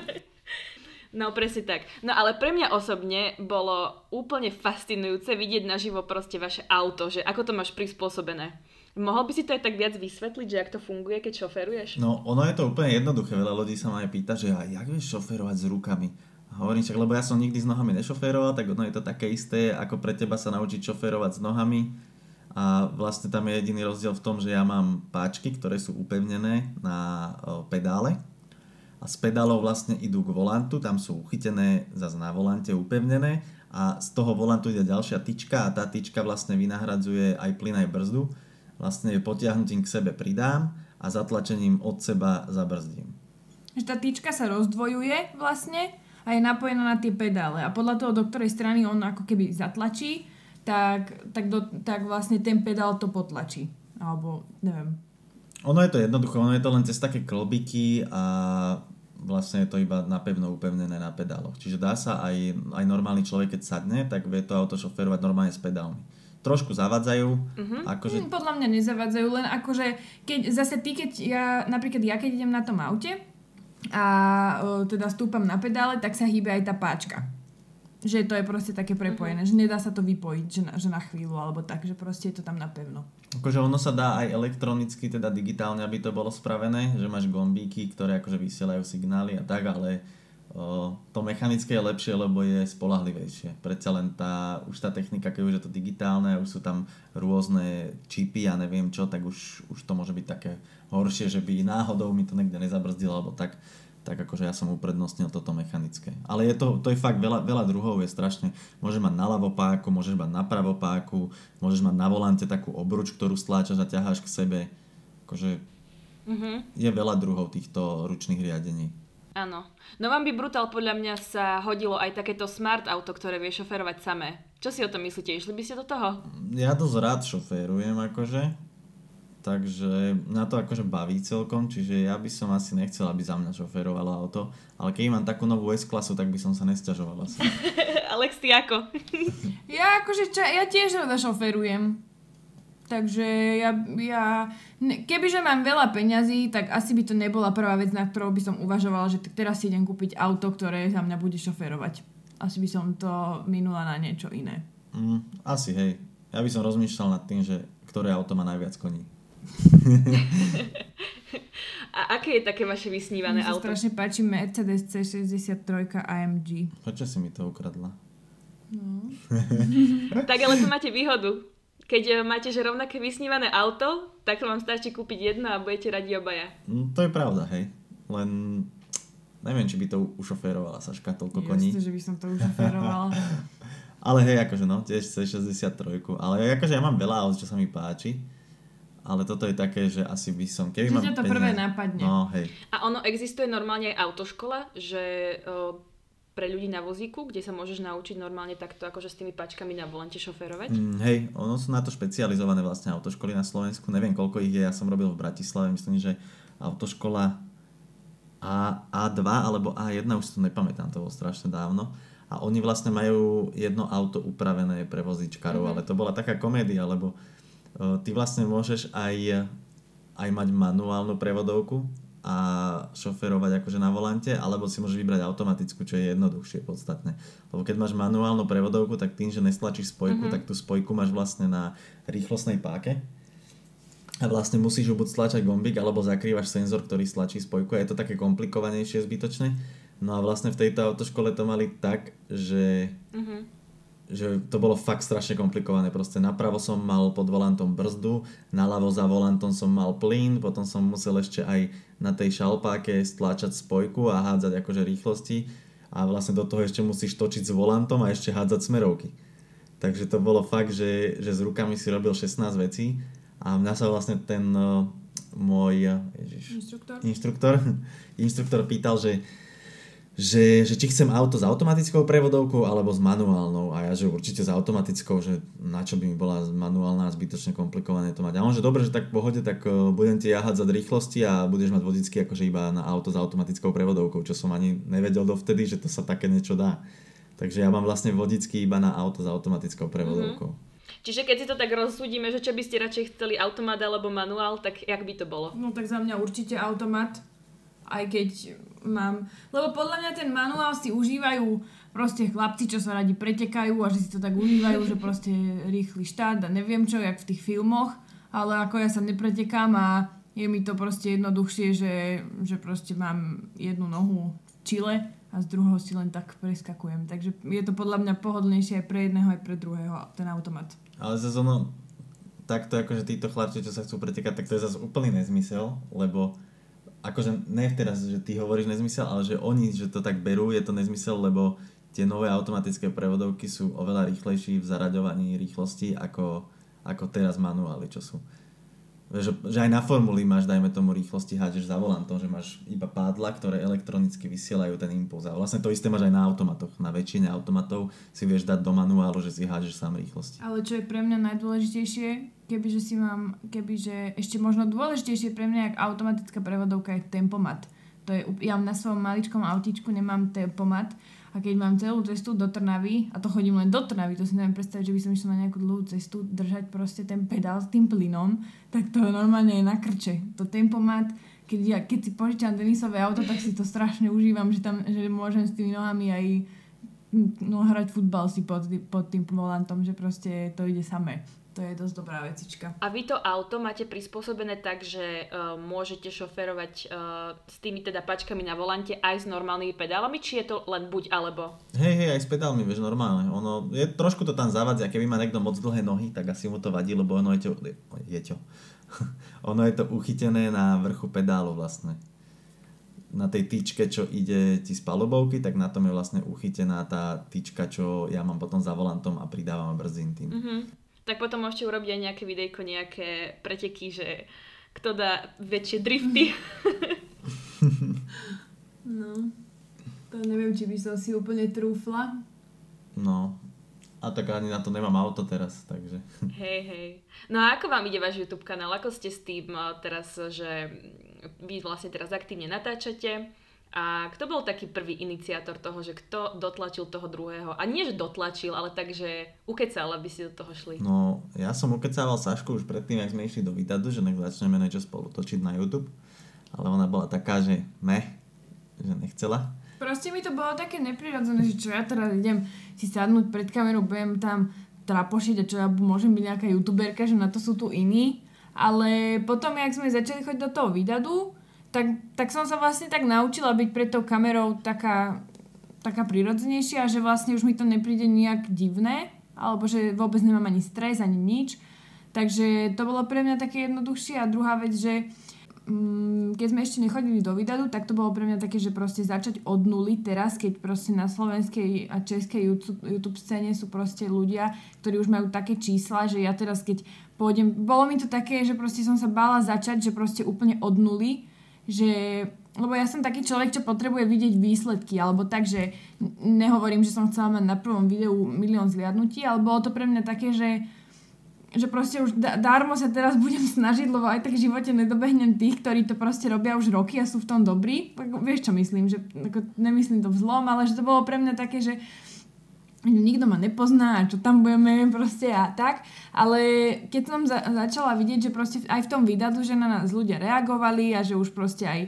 No presne tak. No ale pre mňa osobne bolo úplne fascinujúce vidieť naživo proste vaše auto, že ako to máš prispôsobené. Mohol by si to aj tak viac vysvetliť, že ak to funguje, keď šoféruješ? No, ono je to úplne jednoduché. Veľa ľudí sa ma aj pýta, že jak vieš šoférovať s rukami? A hovorím však, lebo ja som nikdy s nohami nešoféroval, tak ono je to také isté, ako pre teba sa naučiť šoférovať s nohami. A vlastne tam je jediný rozdiel v tom, že ja mám páčky, ktoré sú upevnené na pedále. A z pedálov vlastne idú k volantu, tam sú uchytené zase na volante upevnené. A z toho volantu ide ďalšia tyčka a tá tyčka vlastne vynahradzuje aj plyn, aj brzdu. Vlastne potiahnutím k sebe pridám a zatlačením od seba zabrzdím. Že tá tyčka sa rozdvojuje vlastne a je napojená na tie pedále. A podľa toho, do ktorej strany on ako keby zatlačí, tak vlastne ten pedál to potlačí. Alebo neviem. Ono je to jednoduché, ono je to len cez také klbiky a vlastne je to iba napevno upevnené na pedáloch. Čiže dá sa aj normálny človek, keď sadne, tak vie to auto šoférovať normálne s pedálmi. Trošku zavadzajú. Akože... Podľa mňa nezavadzajú, len akože keď keď idem na tom aute a teda stúpam na pedále, tak sa hýbe aj tá páčka. Že to je proste také prepojené, že nedá sa to vypojiť, že na chvíľu alebo tak, že proste je to tam napevno. Akože ono sa dá aj elektronicky, teda digitálne, aby to bolo spravené, že máš gombíky, ktoré akože vysielajú signály a tak, ale to mechanické je lepšie, lebo je spoľahlivejšie. Predsa len už tá technika, keď už je to digitálne a už sú tam rôzne čipy a neviem čo, tak už to môže byť také horšie, že by náhodou mi to niekde nezabrzdilo, alebo tak akože ja som uprednostnil toto mechanické. Ale to je fakt veľa druhov, je strašne. Môžeš mať na ľavo páku, môžeš mať na pravo páku, môžeš mať na volante takú obruč, ktorú stláčaš a ťaháš k sebe. Akože je veľa druhov týchto ručných riadení. Áno. No vám by brutál podľa mňa sa hodilo aj takéto smart auto, ktoré vie šoférovať samé. Čo si o tom myslíte? Išli by ste do toho? Ja dosť rád šoférujem akože. Takže na to akože baví celkom, čiže ja by som asi nechcel, aby za mňa šoférovalo auto. Ale keď mám takú novú S-klasu, tak by som sa nesťažoval asi. Alex, ty ako? Ja tiež rada šoférujem. Takže kebyže mám veľa peňazí, tak asi by to nebola prvá vec, na ktorou by som uvažovala, že teraz si idem kúpiť auto, ktoré za mňa bude šoférovať. Asi by som to minula na niečo iné. Asi, hej. Ja by som rozmýšľal nad tým, že ktoré auto má najviac koní. A aké je také vaše vysnívané auto? Mne sa strašne páči Mercedes C63 AMG. Prečo si mi to ukradla? No. Tak ale tu máte výhodu. Keď máte že rovnaké vysnívané auto, tak vám stačí kúpiť jedno a budete radi obaja. To je pravda, hej. Len neviem, či by to ušoférovala Saška toľko koní. Jasne, že by som to ušoférovala. Ale hej, akože no, tiež C63. Ale akože ja mám veľa aut, čo sa mi páči. Ale toto je také, že asi by som... Keby že ťa to prvé napadne. No, hej. A ono existuje normálne aj autoškola, že pre ľudí na vozíku, kde sa môžeš naučiť normálne takto akože s tými pačkami na volante šoférovať? Hej, ono sú na to špecializované vlastne autoškoly na Slovensku. Neviem, koľko ich je, ja som robil v Bratislave. Myslím, že autoškola A2 alebo A1, už si to nepamätám, to bolo strašne dávno. A oni vlastne majú jedno auto upravené pre vozíčkarov, ale to bola taká komédia, lebo ty vlastne môžeš aj mať manuálnu prevodovku a šoferovať akože na volante, alebo si môžeš vybrať automatickú, čo je jednoduchšie podstatne. Lebo keď máš manuálnu prevodovku, tak tým, že nestlačíš spojku, tak tú spojku máš vlastne na rýchlostnej páke a vlastne musíš ju buď stlačať gombík, alebo zakrývaš senzor, ktorý stlačí spojku a je to také komplikovanejšie zbytočne. No a vlastne v tejto autoškole to mali tak, že to bolo fakt strašne komplikované. Proste napravo som mal pod volantom brzdu, naľavo za volantom som mal plyn, potom som musel ešte aj na tej šalpáke stláčať spojku a hádzať akože rýchlosti a vlastne do toho ešte musíš točiť s volantom a ešte hádzať smerovky. Takže to bolo fakt, že s rukami si robil 16 vecí a mňa sa vlastne ten môj inštruktor pýtal, že či chcem auto s automatickou prevodovkou alebo s manuálnou a ja, že určite s automatickou, že na čo by mi bola manuálna a zbytočne komplikované to mať. A on, že dobre, že tak v pohode, tak budem ti jahať za rýchlosti a budeš mať vodičky akože iba na auto s automatickou prevodovkou, čo som ani nevedel dovtedy, že to sa také niečo dá. Takže ja mám vlastne vodičky iba na auto s automatickou prevodovkou. Čiže keď si to tak rozsúdime, že čo by ste radšej chceli, automat alebo manuál, tak jak by to bolo? No tak za mňa určite automat. Aj keď mám... Lebo podľa mňa ten manuál si užívajú proste chlapci, čo sa radi pretekajú a že si to tak užívajú, že proste rýchly štát a neviem čo, jak v tých filmoch. Ale ako ja sa nepretekám a je mi to proste jednoduchšie, že proste mám jednu nohu v čile a z druhého si len tak preskakujem. Takže je to podľa mňa pohodlnejšie aj pre jedného, aj pre druhého, ten automat. Ale zase takto akože títo chlapci, čo sa chcú pretekať, tak to je zase úplný nezmysel, lebo akože ne teraz, že ty hovoríš nezmysel, ale že oni, že to tak berú, je to nezmysel, lebo tie nové automatické prevodovky sú oveľa rýchlejší v zaraďovaní rýchlosti ako teraz manuály, čo sú. Že aj na formuli máš, dajme tomu, rýchlosti, hádžeš za volantom, že máš iba pádla, ktoré elektronicky vysielajú ten impuls. A vlastne to isté máš aj na automatoch. Na väčšine automatov si vieš dať do manuálu, že si hádžeš sám rýchlosti. Ale čo je pre mňa najdôležitejšie, kebyže ešte možno dôležitejšie pre mňa, jak automatická prevodovka je tempomat. Ja na svojom maličkom autíčku nemám tempomat a keď mám celú cestu do Trnavy, a to chodím len do Trnavy, to si neviem predstaviť, že by som išla na nejakú dlhú cestu držať proste ten pedál s tým plynom, tak to normálne je na krče. To tempomat, keď si požičam tenisové auto, tak si to strašne užívam, že môžem s tými nohami aj hrať futbal si pod tým volantom, že proste to ide samé. To je dosť dobrá vecička. A vy to auto máte prispôsobené tak, že môžete šoferovať s tými teda pačkami na volante aj s normálnymi pedálami, či je to len buď alebo? Hej, aj s pedálmi, vieš, normálne. Trošku to tam zavadzia, keby má niekto moc dlhé nohy, tak asi mu to vadí, lebo ono je to uchytené na vrchu pedálu vlastne. Na tej tyčke, čo ide ti z palubovky, tak na tom je vlastne uchytená tá tyčka, čo ja mám potom za volantom a pridávam a brzdím tým. Tak potom môžete urobiť aj nejaké videjko, nejaké preteky, že kto dá väčšie drifty. No, to neviem, či by som si úplne trúfla. No, a tak ani na to nemám auto teraz, takže... Hej. No a ako vám ide váš YouTube kanál? Ako ste s tým teraz, že vy vlastne teraz aktívne natáčate? A kto bol taký prvý iniciátor toho, že kto dotlačil toho druhého? A nie, že dotlačil, ale tak, že ukecal, aby si do toho šli. No, ja som ukecával Sašku už predtým, ak sme išli do Vidadu, že nech začneme niečo spolu točiť na YouTube. Ale ona bola taká, že že nechcela. Proste mi to bolo také neprirodzené, že čo ja teraz idem si sadnúť pred kamerou, budem tam trapošiť a čo ja môžem byť nejaká youtuberka, že na to sú tu iní. Ale potom, jak sme začali chodiť do toho Vidadu, tak som sa vlastne tak naučila byť pred tou kamerou taká prirodzenejšia, že vlastne už mi to nepríde nejak divné, alebo že vôbec nemám ani stres, ani nič. Takže to bolo pre mňa také jednoduchšie. A druhá vec, že keď sme ešte nechodili do Vidadu, tak to bolo pre mňa také, že proste začať od nuly teraz, keď proste na slovenskej a českej YouTube scéne sú proste ľudia, ktorí už majú také čísla, že ja teraz keď pôjdem, bolo mi to také, že proste som sa bála začať, že proste úplne od nuly, lebo ja som taký človek, čo potrebuje vidieť výsledky, alebo tak, že nehovorím, že som chcela mať na prvom videu 1 000 000 zliadnutí, ale bolo to pre mňa také, že proste už dármo sa teraz budem snažiť, lebo aj tak v živote nedobehnem tých, ktorí to proste robia už roky a sú v tom dobrí. Vieš, čo myslím, že nemyslím to v zlom, ale že to bolo pre mňa také, že nikto ma nepozná a čo tam budeme proste a tak. Ale keď som začala vidieť, že proste aj v tom Vidadu, že na nás ľudia reagovali a že už proste aj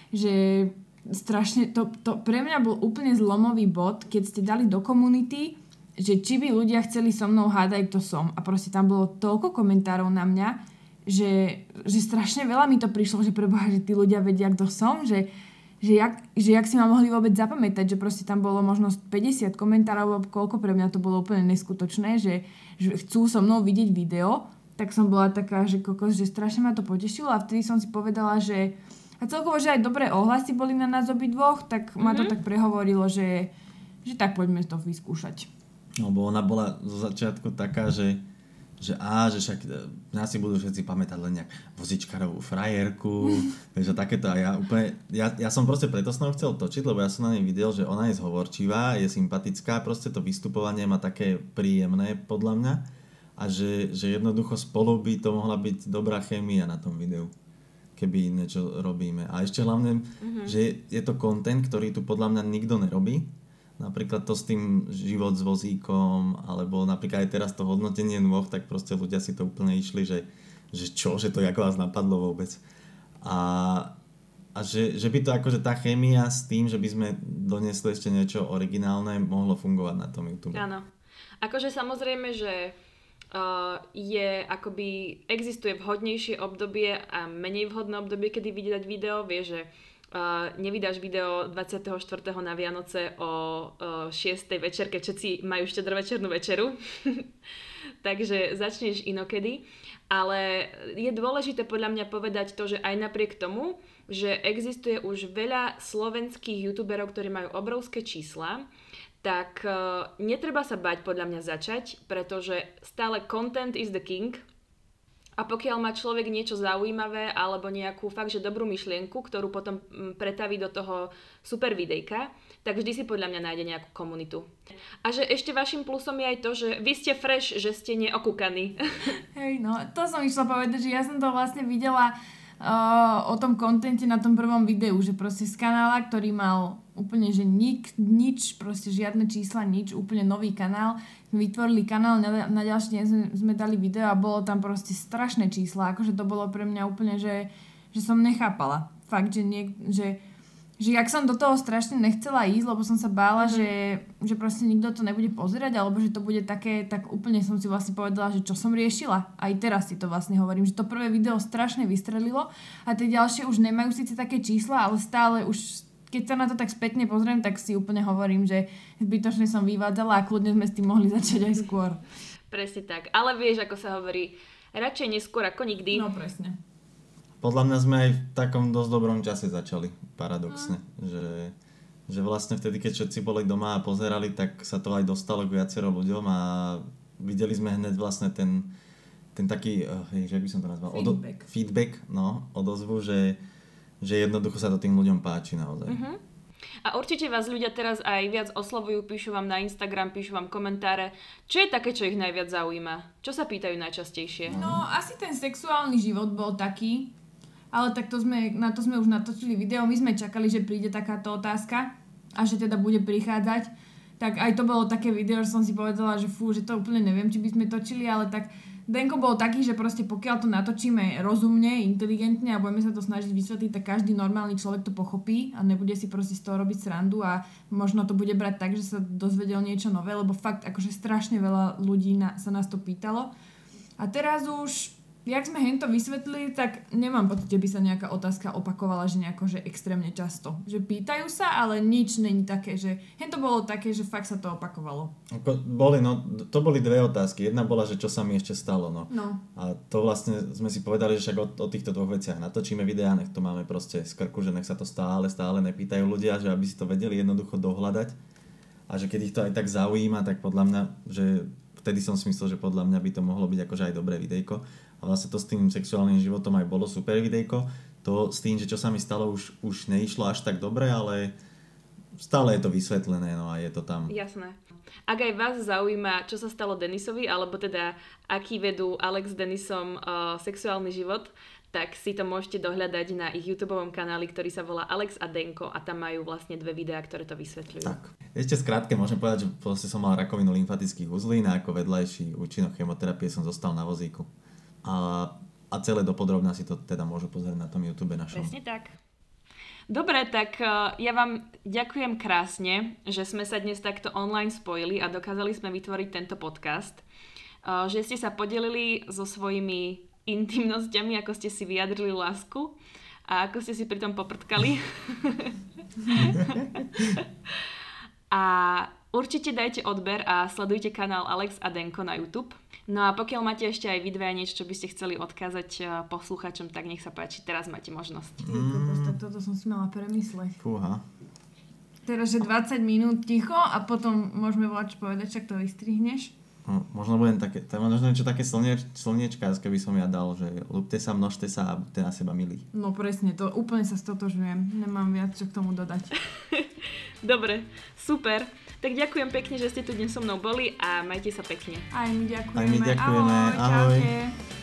strašne, to pre mňa bol úplne zlomový bod, keď ste dali do komunity, že či by ľudia chceli so mnou hádať, kto som. A proste tam bolo toľko komentárov na mňa, že strašne veľa mi to prišlo, že preboha, že tí ľudia vedia, kto som, že jak si ma mohli vôbec zapamätať, že proste tam bolo možno 50 komentárov, koľko pre mňa to bolo úplne neskutočné, že chcú so mnou vidieť video, tak som bola taká, že kokos, že strašne ma to potešilo a vtedy som si povedala, že a celkovo, že aj dobré ohlasy boli na nás obidvoch, tak ma to tak prehovorilo, že tak poďme to vyskúšať. Lebo ona bola zo začiatku taká, že však nás si budú všetci pamätať len nejak vozičkarovú frajerku, takže takéto a ja som proste preto s ňou chcel točiť, lebo ja som na nej videl, že ona je zhovorčivá, je sympatická, proste to vystupovanie má také príjemné podľa mňa a že jednoducho spolu by to mohla byť dobrá chémia na tom videu, keby niečo robíme. A ešte hlavne, že je to content, ktorý tu podľa mňa nikto nerobí. Napríklad to s tým život s vozíkom, alebo napríklad aj teraz to hodnotenie nôh, tak proste ľudia si to úplne išli, že to ako vás napadlo vôbec. A že by to akože tá chémia s tým, že by sme doniesli ešte niečo originálne, mohlo fungovať na tom YouTube. Áno. Akože samozrejme, že existuje vhodnejšie obdobie a menej vhodné obdobie, kedy vydať video. Vieš, že nevydáš video 24. na Vianoce o 6. večer, keď všetci majú štedrovečernú večeru. Takže začneš inokedy. Ale je dôležité podľa mňa povedať to, že aj napriek tomu, že existuje už veľa slovenských youtuberov, ktorí majú obrovské čísla, tak netreba sa bať podľa mňa začať, pretože stále content is the king. A pokiaľ má človek niečo zaujímavé alebo nejakú fakt, že dobrú myšlienku, ktorú potom pretaví do toho super videjka, tak vždy si podľa mňa nájde nejakú komunitu. A že ešte vašim plusom je aj to, že vy ste fresh, že ste neokúkaní. Hej, no, to som išla povedať, že ja som to vlastne videla o tom kontente na tom prvom videu, že proste z kanála, ktorý mal úplne, že nič, proste žiadne čísla, nič, úplne nový kanál. Vytvorili kanál, na ďalší deň sme dali video a bolo tam proste strašné čísla. Akože to bolo pre mňa úplne, že som nechápala. Fakt, že jak som do toho strašne nechcela ísť, lebo som sa bála, že proste nikto to nebude pozerať, alebo že to bude také, tak úplne som si vlastne povedala, že čo som riešila. Aj teraz si to vlastne hovorím, že to prvé video strašne vystrelilo a tie ďalšie už nemajú síce také čísla, ale stále už keď sa na to tak spätne pozriem, tak si úplne hovorím, že zbytočne som vyvádzala a kľudne sme s tým mohli začať aj skôr. Presne tak. Ale vieš, ako sa hovorí, radšej neskôr ako nikdy. No presne. Podľa mňa sme aj v takom dosť dobrom čase začali, paradoxne. Že vlastne vtedy, keď všetci boli doma a pozerali, tak sa to aj dostalo k viacero ľuďom a videli sme hneď vlastne ten taký, že by som to nazval? Feedback, no, odozvu, že jednoducho sa to tým ľuďom páči naozaj. A určite vás ľudia teraz aj viac oslovujú, píšu vám na Instagram, píšu vám komentáre. Čo je také, čo ich najviac zaujíma? Čo sa pýtajú najčastejšie? No, asi ten sexuálny život bol taký, ale tak na to sme už natočili video. My sme čakali, že príde takáto otázka a že teda bude prichádzať. Tak aj to bolo také video, že som si povedala, že že to úplne neviem, či by sme točili, ale tak Denko bol taký, že proste pokiaľ to natočíme rozumne, inteligentne a budeme sa to snažiť vysvetliť, tak každý normálny človek to pochopí a nebude si proste z toho robiť srandu a možno to bude brať tak, že sa dozvedel niečo nové, lebo fakt akože strašne veľa ľudí sa nás to pýtalo. A teraz už, jak sme hento vysvetlili, tak nemám pocit, že by sa nejaká otázka opakovala, že nejako, že extrémne často. Že pýtajú sa, ale nič není také, že hento bolo také, že fakt sa to opakovalo. To boli dve otázky. Jedna bola, že čo sa mi ešte stalo, no. A to vlastne sme si povedali, že však o týchto dvoch veciach natočíme videá, nech to máme proste z krku, že nech sa to stále nepýtajú ľudia, že aby si to vedeli jednoducho dohľadať. A že keď ich to aj tak zaujíma, tak podľa mňa, že vtedy som si myslel, že podľa mňa by to mohlo byť akože aj dobré videjko. A vlastne to s tým sexuálnym životom aj bolo super videjko. To s tým, že čo sa mi stalo, už neišlo až tak dobre, ale stále je to vysvetlené, no a je to tam. Jasné. Ak aj vás zaujíma, čo sa stalo Denisovi, alebo teda aký vedú Alex s Denisom sexuálny život, tak si to môžete dohľadať na ich YouTubeovom kanáli, ktorý sa volá Alex a Denko a tam majú vlastne 2 videá, ktoré to vysvetľujú. Tak. Ešte skrátke môžem povedať, že vlastne som mal rakovinu lymfatických uzlín a ako vedľajší účinok chemoterapie som zostal na vozíku. A celé dopodrobná si to teda môžu pozrieť na tom YouTube našom. Presne tak. Dobre, tak ja vám ďakujem krásne, že sme sa dnes takto online spojili a dokázali sme vytvoriť tento podcast. Že ste sa podelili so svojimi intimnosťami, ako ste si vyjadrili lásku a ako ste si pritom poprtkali. A určite dajte odber a sledujte kanál Alex a Denko na YouTube. No a pokiaľ máte ešte aj vy dve niečo, čo by ste chceli odkázať poslucháčom, tak nech sa páči, teraz máte možnosť. Toto som si mala premysleť. Fúha. Teraz, že 20 minút ticho a potom môžeme volať povedať, čak to vystrihneš. No, možno budem také, to je možno niečo také slniečkárske by som ja dal, že ľúbte sa, množte sa a buďte na seba milí. No presne, to úplne sa stotožňujem. Nemám viac čo k tomu dodať. Dobre, super. Tak ďakujem pekne, že ste tu dnes so mnou boli a majte sa pekne. Aj my ďakujeme. Aj my ďakujeme. Ahoj. Čaute.